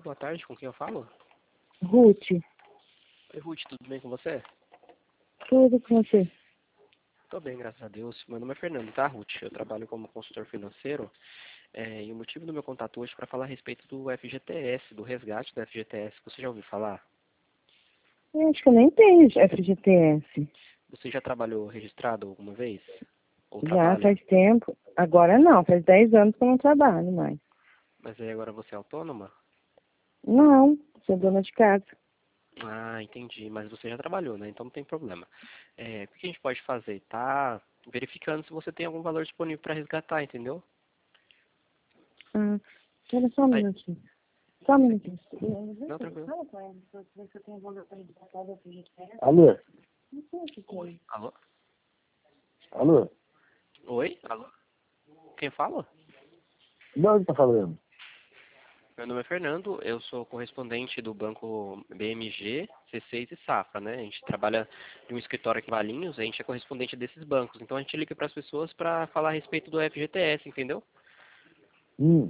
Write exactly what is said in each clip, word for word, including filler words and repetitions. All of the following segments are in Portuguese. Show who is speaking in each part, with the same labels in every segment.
Speaker 1: boa tarde, com quem eu falo?
Speaker 2: Ruth,
Speaker 1: Oi, Ruth, tudo bem com você?
Speaker 2: tudo com você.
Speaker 1: Tô bem, graças a Deus. Meu nome é Fernando, tá, Ruth? Eu trabalho como consultor financeiro é, e o motivo do meu contato hoje é para falar a respeito do F G T S, do resgate do F G T S. Você já ouviu falar?
Speaker 2: Eu acho que eu nem tenho F G T S.
Speaker 1: Você já trabalhou registrado alguma vez? Ou
Speaker 2: Já
Speaker 1: trabalha?
Speaker 2: faz tempo. Agora não, faz dez anos que eu não trabalho mais.
Speaker 1: Mas aí agora você é autônoma?
Speaker 2: Não, sou dona de casa.
Speaker 1: Ah, entendi. Mas você já trabalhou, né? Então não tem problema. É, o que a gente pode fazer? Tá verificando se você tem algum valor disponível para resgatar, entendeu?
Speaker 2: Ah, espera só um
Speaker 1: Aí,
Speaker 2: minutinho. Só um minutinho.
Speaker 1: não, tranquilo.
Speaker 2: Fala com ele, se você tem valor para resgatar do F G T S.
Speaker 3: Alô?
Speaker 2: Não sei o que que é.
Speaker 1: Alô?
Speaker 3: Alô?
Speaker 1: Oi? Alô? Quem fala?
Speaker 3: De onde tá falando?
Speaker 1: Meu nome é Fernando, eu sou correspondente do banco B M G, C seis e Safra, né? A gente trabalha em um escritório aqui em Valinhos, a gente é correspondente desses bancos. Então a gente liga para as pessoas para falar a respeito do F G T S, entendeu?
Speaker 3: Hum.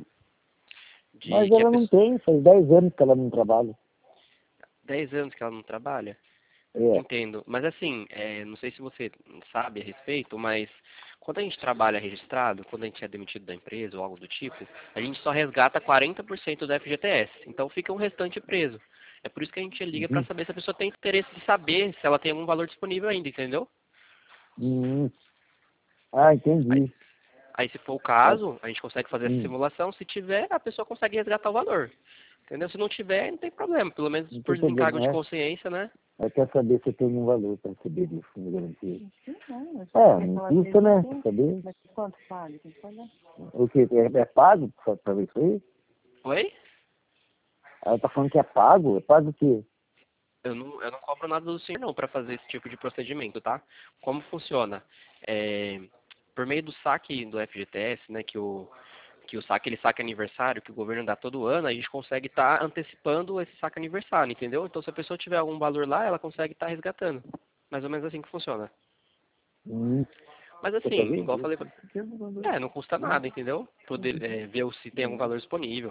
Speaker 1: De
Speaker 3: Mas
Speaker 1: que a
Speaker 3: ela não
Speaker 1: pessoa...
Speaker 3: tem, faz dez anos que ela não trabalha.
Speaker 1: dez anos que ela não trabalha?
Speaker 3: É.
Speaker 1: Entendo. Mas assim, é, não sei se você sabe a respeito, mas quando a gente trabalha registrado, quando a gente é demitido da empresa ou algo do tipo, a gente só resgata quarenta por cento do F G T S. Então fica um restante preso. É por isso que a gente liga para
Speaker 3: Uhum.
Speaker 1: saber se a pessoa tem interesse de saber se ela tem algum valor disponível ainda, entendeu?
Speaker 3: Hum. Ah,
Speaker 1: Aí,
Speaker 3: entendi.
Speaker 1: aí se for o
Speaker 3: Ah,
Speaker 1: caso, a gente consegue fazer essa
Speaker 3: hum.
Speaker 1: simulação. Se tiver, a pessoa consegue resgatar o valor. Entendeu? Se não tiver, não tem problema. Pelo menos
Speaker 3: Não
Speaker 1: por
Speaker 3: tem problema,
Speaker 1: desencargo de
Speaker 3: né?
Speaker 1: consciência, né?
Speaker 3: Ela quer saber se tem um valor para receber de fundo garantido.
Speaker 2: Não, eu
Speaker 3: É,
Speaker 2: quer
Speaker 3: não
Speaker 2: falar
Speaker 3: custa, né?
Speaker 2: dele,
Speaker 3: Pra saber.
Speaker 2: mas quanto paga? Tem que pagar.
Speaker 3: O que? É, é pago pra, pra ver isso aí?
Speaker 1: Oi?
Speaker 3: Ela tá falando que é pago? É pago o quê?
Speaker 1: Eu não, eu não cobro nada do senhor não para fazer esse tipo de procedimento, tá? Como funciona? É, por meio do saque do F G T S, né, que o, que o saque, ele saque aniversário, que o governo dá todo ano, a gente consegue estar antecipando esse saque aniversário, entendeu? Então, se a pessoa tiver algum valor lá, ela consegue estar resgatando. Mais ou menos assim que funciona.
Speaker 3: Hum.
Speaker 1: Mas
Speaker 3: Quer
Speaker 1: assim,
Speaker 3: saber?
Speaker 1: igual eu falei, pra- é, não custa nada, entendeu? Poder é, ver se tem algum valor disponível.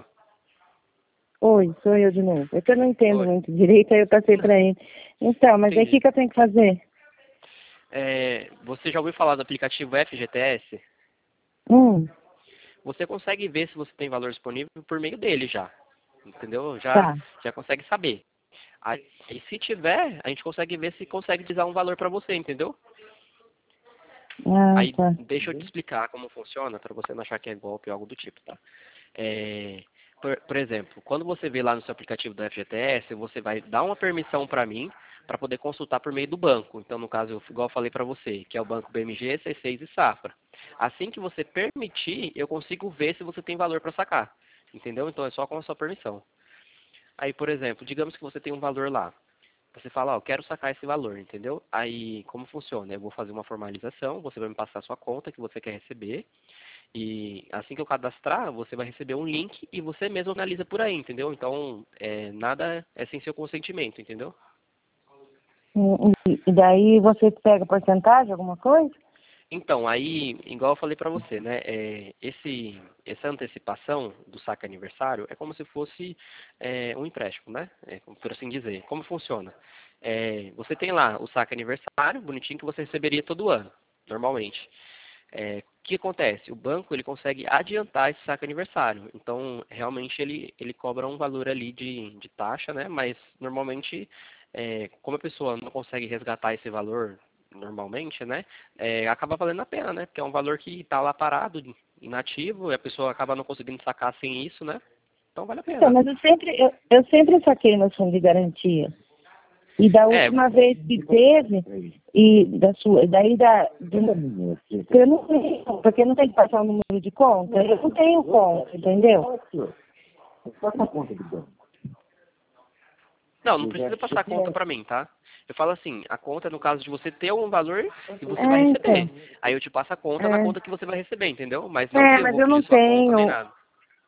Speaker 2: Oi, sou eu de novo. É que eu não entendo
Speaker 1: Oi.
Speaker 2: muito direito, aí eu passei para ele. Então, mas aí o que,
Speaker 1: Entendi.
Speaker 2: que eu tenho que fazer?
Speaker 1: É, você já ouviu falar do aplicativo F G T S?
Speaker 2: Hum,
Speaker 1: Você consegue ver se você tem valor disponível por meio dele já, entendeu? Já,
Speaker 2: tá.
Speaker 1: já consegue saber. Aí, e se tiver, a gente consegue ver se consegue te dar um valor para você, entendeu?
Speaker 2: Ah,
Speaker 1: Aí,
Speaker 2: tá.
Speaker 1: deixa eu te explicar como funciona, para você não achar que é golpe ou algo do tipo, tá? É, por, por exemplo, quando você vê lá no seu aplicativo do F G T S, você vai dar uma permissão para mim para poder consultar por meio do banco. Então, no caso, igual eu falei para você, que é o banco B M G, C seis e Safra. Assim que você permitir, eu consigo ver se você tem valor para sacar. Entendeu? Então, é só com a sua permissão. Aí, por exemplo, digamos que você tem um valor lá. Você fala, ó, eu quero sacar esse valor, entendeu? Aí, como funciona? Eu vou fazer uma formalização, você vai me passar a sua conta que você quer receber. E assim que eu cadastrar, você vai receber um link e você mesmo analisa por aí, entendeu? Então, é, nada é sem seu consentimento, entendeu?
Speaker 2: E, e daí você pega porcentagem, alguma coisa?
Speaker 1: Então, aí, igual eu falei pra você, né? É, esse, essa antecipação do saque aniversário é como se fosse é, um empréstimo, né? É, por assim dizer. Como funciona? É, você tem lá o saque aniversário, bonitinho, que você receberia todo ano, normalmente. É, o que acontece? O banco ele consegue adiantar esse saque aniversário. Então, realmente, ele, ele cobra um valor ali de, de taxa, né? Mas, normalmente, é, como a pessoa não consegue resgatar esse valor normalmente, né? É, acaba valendo a pena, né? Porque é um valor que está lá parado, inativo, e a pessoa acaba não conseguindo sacar sem isso, né? Então, vale a
Speaker 2: Então,
Speaker 1: pena.
Speaker 2: mas eu sempre, eu, eu sempre saquei no fundo de garantia. E da
Speaker 1: É,
Speaker 2: última vez que teve, e da sua, daí da. Do, eu não tenho, porque não tem que passar o número de conta. Eu não tenho conta, entendeu?
Speaker 3: Passa a conta do banco.
Speaker 1: não, não
Speaker 3: Eu já
Speaker 1: precisa passar a conta
Speaker 3: chequei.
Speaker 1: para mim, tá? Eu falo assim, a conta é no caso de você ter um valor e você vai
Speaker 2: É,
Speaker 1: receber.
Speaker 2: então.
Speaker 1: Aí eu te passo a conta na
Speaker 2: É,
Speaker 1: conta que você vai receber, entendeu? Mas não
Speaker 2: é
Speaker 1: que eu
Speaker 2: mas
Speaker 1: vou
Speaker 2: eu não
Speaker 1: pedir sua conta nem
Speaker 2: tenho.
Speaker 1: nada.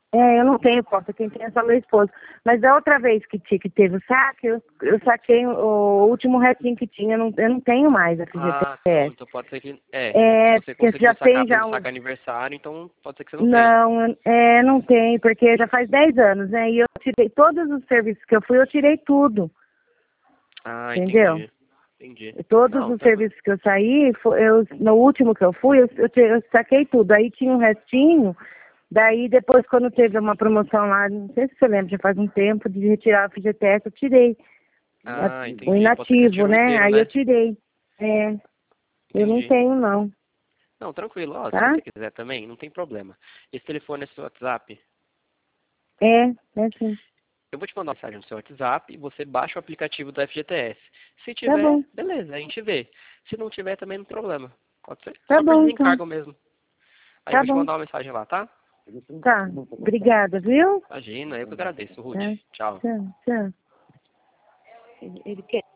Speaker 2: É, eu não tenho conta, quem tem é só meu esposo. Mas da outra vez que, ti- que teve o saque, eu, eu saquei o, o último restinho que tinha, eu não, eu não tenho mais a
Speaker 1: Ah,
Speaker 2: F G T S.
Speaker 1: não, então pode ser que... É,
Speaker 2: É,
Speaker 1: se você
Speaker 2: porque
Speaker 1: conseguiu
Speaker 2: já
Speaker 1: sacar
Speaker 2: tem
Speaker 1: pelo
Speaker 2: já um...
Speaker 1: saque aniversário, então pode ser que você não tenha.
Speaker 2: Não, eu- é, não tem, porque já faz dez anos, né? E eu tirei todos os serviços que eu fui, eu tirei tudo,
Speaker 1: Ah,
Speaker 2: entendeu?
Speaker 1: entendi. Entendi.
Speaker 2: Todos
Speaker 1: Não,
Speaker 2: os
Speaker 1: tranquilo.
Speaker 2: serviços que eu saí, fo- eu, no último que eu fui, eu, eu, te- eu saquei tudo. Aí tinha um restinho, daí depois quando teve uma promoção lá, não sei se você lembra, já faz um tempo, de retirar a F G T S, eu tirei.
Speaker 1: Ah,
Speaker 2: A- O
Speaker 1: entendi. Pode ser que você
Speaker 2: inativo,
Speaker 1: tirou
Speaker 2: né?
Speaker 1: inteiro,
Speaker 2: Aí eu
Speaker 1: né?
Speaker 2: tirei. É, eu não
Speaker 1: Entendi.
Speaker 2: tenho não,
Speaker 1: Não, tranquilo. Ó, se
Speaker 2: tá?
Speaker 1: você quiser também, não tem problema. Esse telefone é seu WhatsApp.
Speaker 2: É, é sim.
Speaker 1: Eu vou te mandar uma mensagem no seu WhatsApp e você baixa o aplicativo do F G T S. Se
Speaker 2: Tá
Speaker 1: tiver,
Speaker 2: bom,
Speaker 1: beleza, a gente vê. Se não tiver, também não tem problema. Pode ser?
Speaker 2: tá
Speaker 1: Só por
Speaker 2: bom então.
Speaker 1: desencargo mesmo. Aí eu
Speaker 2: Tá
Speaker 1: vou te
Speaker 2: bom,
Speaker 1: mandar uma mensagem lá, tá?
Speaker 2: tá. Obrigada, viu?
Speaker 1: Imagina, eu que agradeço, Ruth.
Speaker 2: Tá.
Speaker 1: Tchau.
Speaker 2: Tchau, tchau. Ele, ele quer.